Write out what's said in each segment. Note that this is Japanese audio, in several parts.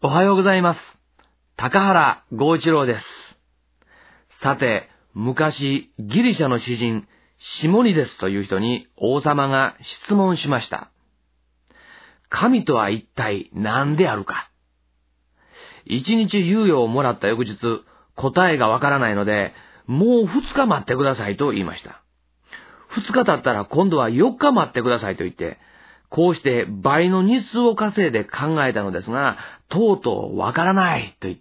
おはようございます。高原剛一郎です。さて、昔ギリシャの詩人シモニデスという人に王様が質問しました。神とは一体何であるか。一日猶予をもらった翌日、答えがわからないので、もう2日待ってくださいと言いました。2日経ったら今度は4日待ってくださいと言って、こうして倍の日数を稼いで考えたのですが、とうとうわからないと言って、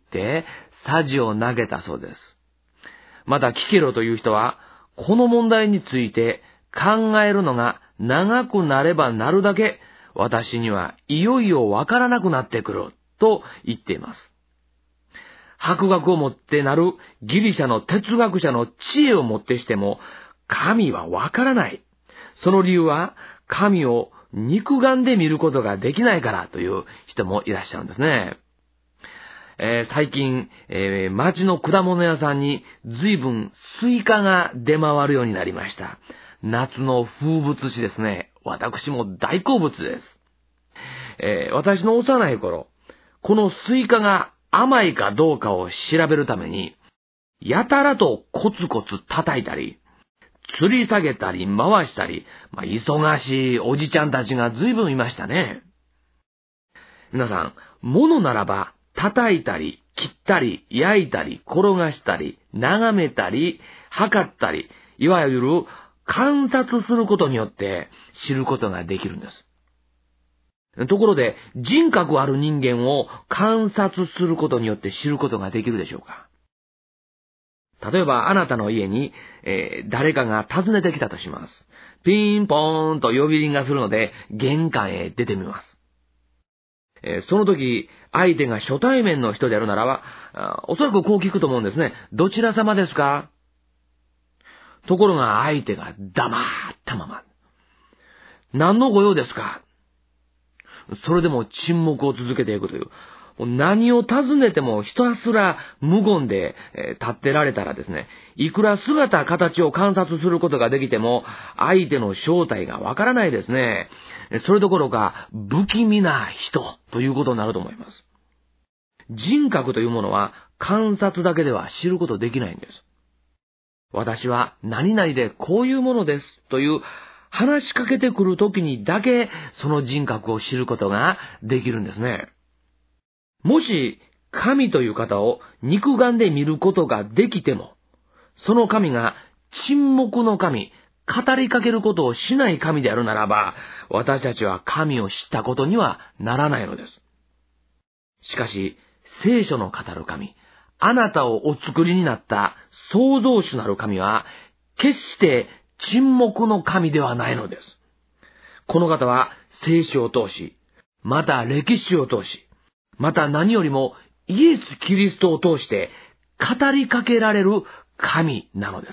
さじを投げたそうです。またキケロという人は、この問題について考えるのが長くなればなるだけ、私にはいよいよわからなくなってくると言っています。博学をもってなるギリシャの哲学者の知恵をもってしても、神はわからない。その理由は、神を肉眼で見ることができないからという人もいらっしゃるんですね。最近、町の果物屋さんに随分スイカが出回るようになりました。夏の風物詩ですね。私も大好物です。私の幼い頃、このスイカが甘いかどうかを調べるために、やたらとコツコツ叩いたり、吊り下げたり回したり、忙しいおじちゃんたちが随分いましたね。皆さん、物ならば叩いたり、切ったり、焼いたり、転がしたり、眺めたり、測ったり、いわゆる観察することによって知ることができるんです。ところで、人格ある人間を観察することによって知ることができるでしょうか？例えば、あなたの家に、誰かが訪ねてきたとします。ピンポーンと呼び鈴がするので、玄関へ出てみます。その時、相手が初対面の人であるならば、おそらくこう聞くと思うんですね。どちら様ですか？ところが相手が黙ったまま。何の御用ですか？それでも沈黙を続けていくという。何を尋ねてもひたすら無言で立ってられたらですね、いくら姿形を観察することができても相手の正体がわからないですね。それどころか不気味な人ということになると思います。人格というものは観察だけでは知ることできないんです。私は何々でこういうものですという話しかけてくるときにだけその人格を知ることができるんですね。もし神という方を肉眼で見ることができても、その神が沈黙の神、語りかけることをしない神であるならば、私たちは神を知ったことにはならないのです。しかし、聖書の語る神、あなたをお作りになった創造主なる神は、決して沈黙の神ではないのです。この方は聖書を通し、また歴史を通し、また何よりもイエス・キリストを通して語りかけられる神なのです。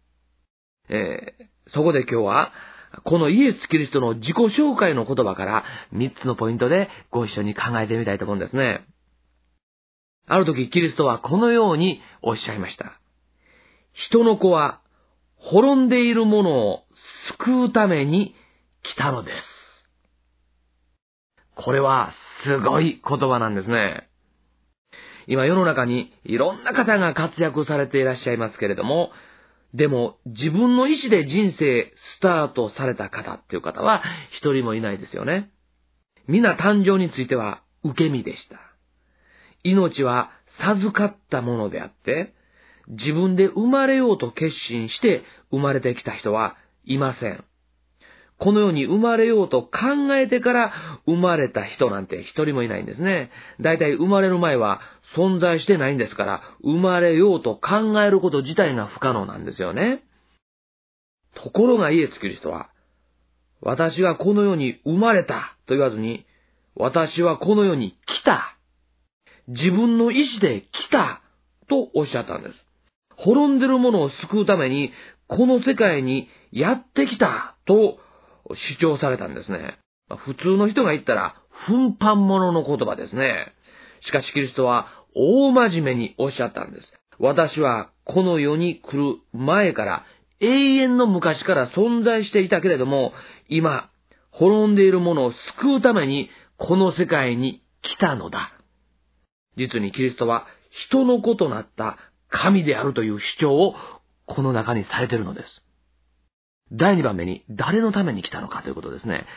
そこで今日はこのイエス・キリストの自己紹介の言葉から3つのポイントでご一緒に考えてみたいと思うんですね。ある時キリストはこのようにおっしゃいました。人の子は滅んでいるものを救うために来たのです。これはすごい言葉なんですね。今世の中にいろんな方が活躍されていらっしゃいますけれども、でも自分の意思で人生スタートされた方っていう方は一人もいないですよね。皆誕生については受け身でした。命は授かったものであって、自分で生まれようと決心して生まれてきた人はいません。この世に生まれようと考えてから生まれた人なんて一人もいないんですね。だいたい生まれる前は存在してないんですから、生まれようと考えること自体が不可能なんですよね。ところがイエス・キリストは、私がこの世に生まれたと言わずに、私はこの世に来た。自分の意志で来たとおっしゃったんです。滅んでるものを救うために、この世界にやってきたと主張されたんですね。普通の人が言ったら、奮発者の言葉ですね。しかしキリストは大真面目におっしゃったんです。私はこの世に来る前から永遠の昔から存在していたけれども、今、滅んでいるものを救うためにこの世界に来たのだ。 実にキリストは人の子となった神であるという主張をこの中にされているのです。第2番目に誰のために来たのかということですね。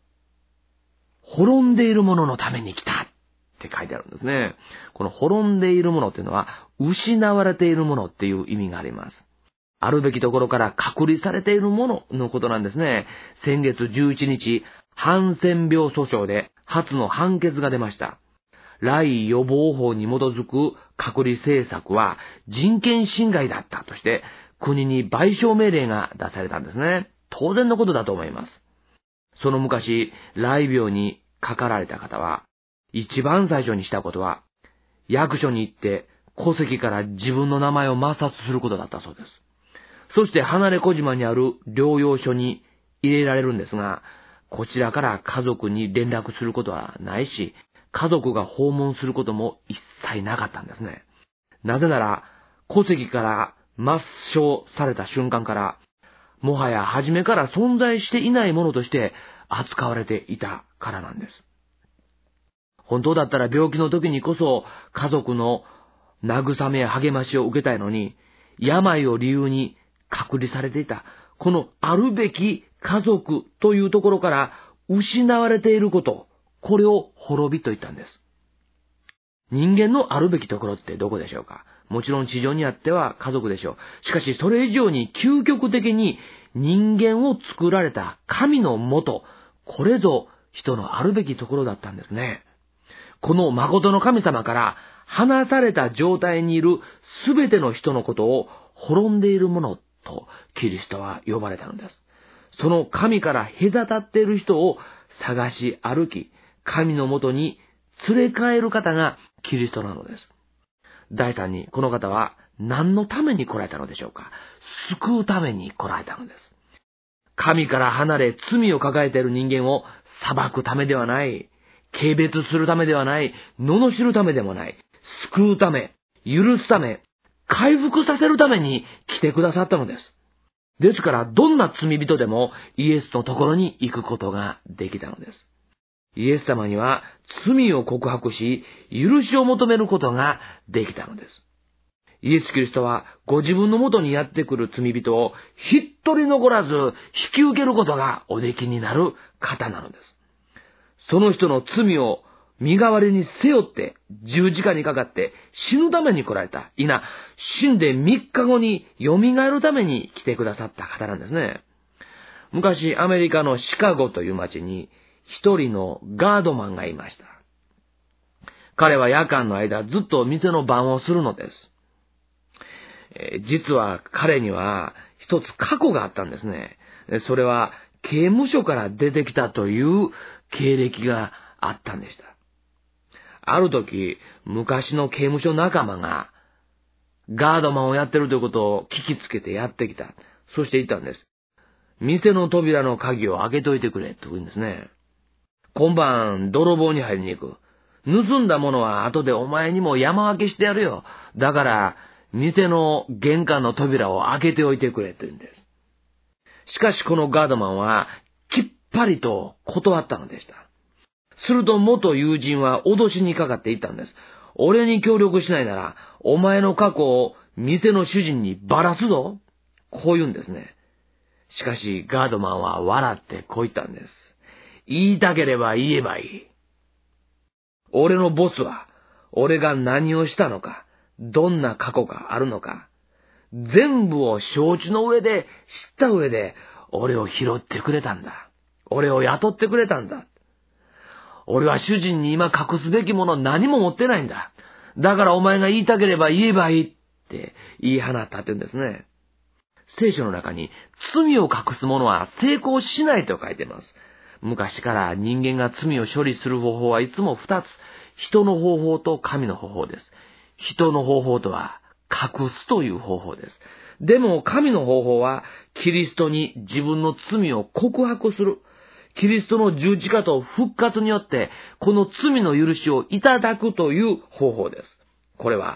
滅んでいる者のために来たって書いてあるんですね。この滅んでいる者というのは失われている者っていう意味があります。あるべきところから隔離されている者のことなんですね。先月11日、ハンセン病訴訟で初の判決が出ました。来予防法に基づく隔離政策は人権侵害だったとして国に賠償命令が出されたんですね。当然のことだと思います。その昔、来病にかかられた方は一番最初にしたことは役所に行って戸籍から自分の名前を抹殺することだったそうです。そして離れ小島にある療養所に入れられるんですが、こちらから家族に連絡することはないし、家族が訪問することも一切なかったんですね。なぜなら、戸籍から抹消された瞬間から、もはや初めから存在していないものとして扱われていたからなんです。本当だったら病気の時にこそ家族の慰めや励ましを受けたいのに、病を理由に隔離されていた、このあるべき家族というところから失われていること、これを滅びと言ったんです。人間のあるべきところってどこでしょうか。もちろん地上にあっては家族でしょう。しかしそれ以上に究極的に人間を作られた神のもと、これぞ人のあるべきところだったんですね。この誠の神様から離された状態にいるすべての人のことを滅んでいるものとキリストは呼ばれたのです。その神から隔たっている人を探し歩き、神のもとに連れ帰る方がキリストなのです。第3に、この方は何のために来られたのでしょうか。救うために来られたのです。神から離れ罪を抱えている人間を裁くためではない、軽蔑するためではない、罵るためでもない、救うため、許すため、回復させるために来てくださったのです。ですから、どんな罪人でもイエスのところに行くことができたのです。イエス様には罪を告白し、許しを求めることができたのです。イエス・キリストはご自分のもとにやってくる罪人を一人残らず引き受けることがおできになる方なのです。その人の罪を身代わりに背負って十字架にかかって死ぬために来られた。死んで3日後に蘇るために来てくださった方なんですね。昔アメリカのシカゴという町に一人のガードマンがいました。彼は夜間の間ずっと店の番をするのです。実は彼には一つ過去があったんですね。それは刑務所から出てきたという経歴があったんでした。ある時、昔の刑務所仲間がガードマンをやってるということを聞きつけてやってきた。そして言ったんです。店の扉の鍵を開けといてくれと言うんですね。今晩泥棒に入りに行く。盗んだものは後でお前にも山分けしてやるよ。だから店の玄関の扉を開けておいてくれと言うんです。しかしこのガードマンはきっぱりと断ったのでした。すると元友人は脅しにかかっていったんです。俺に協力しないならお前の過去を店の主人にばらすぞ。こう言うんですね。しかしガードマンは笑ってこう言ったんです。言いたければ言えばいい。俺のボスは俺が何をしたのか、どんな過去があるのか、全部を承知の上で、知った上で、俺を拾ってくれたんだ。俺を雇ってくれたんだ。俺は主人に今隠すべきもの何も持ってないんだ。だからお前が言いたければ言えばいいって言い放ったって言うんですね。聖書の中に罪を隠す者は成功しないと書いています。昔から人間が罪を処理する方法はいつも2つ。人の方法と神の方法です。人の方法とは隠すという方法です。でも神の方法はキリストに自分の罪を告白する。キリストの十字架と復活によってこの罪の許しをいただくという方法です。これは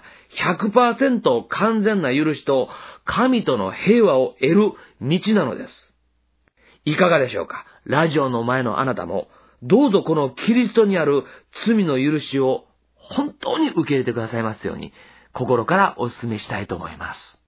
100% 完全な許しと神との平和を得る道なのです。いかがでしょうか。ラジオの前のあなたもどうぞこのキリストにある罪の許しを本当に受け入れてくださいますように、心からお勧めしたいと思います。